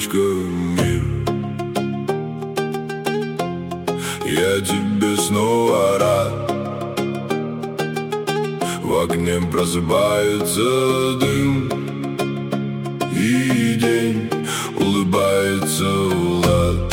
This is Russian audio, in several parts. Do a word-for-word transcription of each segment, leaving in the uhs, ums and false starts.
утречка, мир. Я тебе снова рад. В окне просыпается дым, и день улыбается Влад.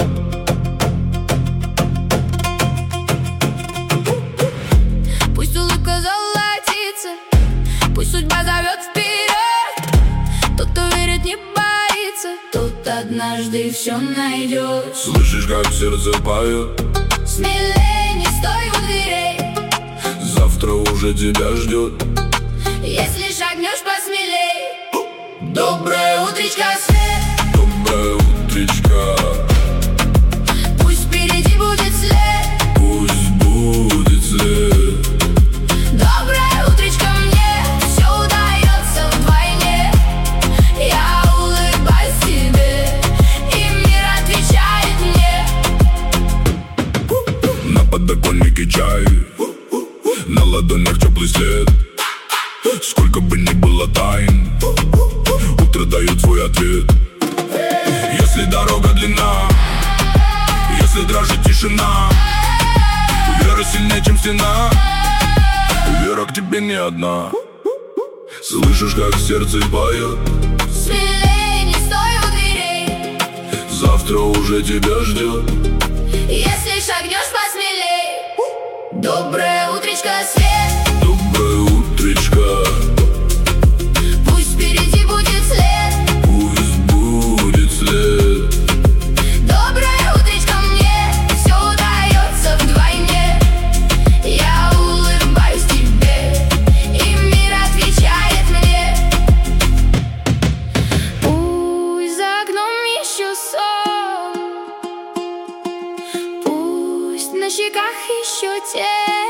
Пусть улыбка золотится, пусть судьба зовет вперед. Тот, кто верит, не боится, тот однажды все найдет. Слышишь, как сердце поет? Смелей, не стой у дверей, завтра уже тебя ждет. если шагнешь посмелей. Доброе утречко, свет. Доброе утречко. Пусть впереди будет след. Пусть будет след. Доброе утречко мне, все удается вдвойне. Я улыбаюсь тебе, и мир отвечает мне. На подоконнике чай, на ладонях теплый след. Сколько бы ни было тайн, утро дает свой ответ. Если дорога длинна, если дрожит тишина, вера сильнее, чем стена. Вера к тебе не одна. Слышишь, как сердце поет? Смелей, не стой у дверей, завтра уже тебя ждет. если шагнешь посмелей. Доброе утречко, свет. Доброе утречко. Пусть впереди будет след. Пусть будет след. Доброе утречко мне, все удается вдвойне. Я улыбаюсь тебе, и мир отвечает мне. Пусть за окном еще сон, пусть на щеках еще тень.